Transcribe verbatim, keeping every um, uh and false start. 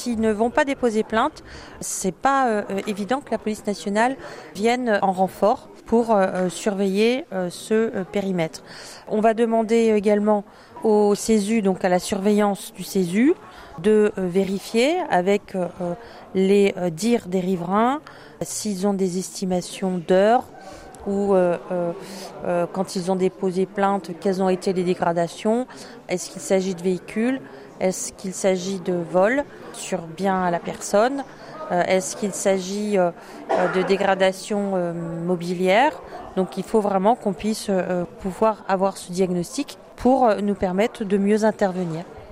s'ils ne vont pas déposer plainte, c'est pas euh, évident que la police nationale vienne en renfort pour euh, surveiller euh, ce euh, périmètre. On va demander également au CESU, donc à la surveillance du CESU, de euh, vérifier avec euh, les euh, dires des riverains s'ils ont des estimations d'heures ou euh, euh, euh, quand ils ont déposé plainte, quelles ont été les dégradations, est-ce qu'il s'agit de véhicules, est-ce qu'il s'agit de vols sur bien à la personne, euh, est-ce qu'il s'agit euh, de dégradation euh, mobilière. Donc il faut vraiment qu'on puisse euh, pouvoir avoir ce diagnostic pour nous permettre de mieux intervenir.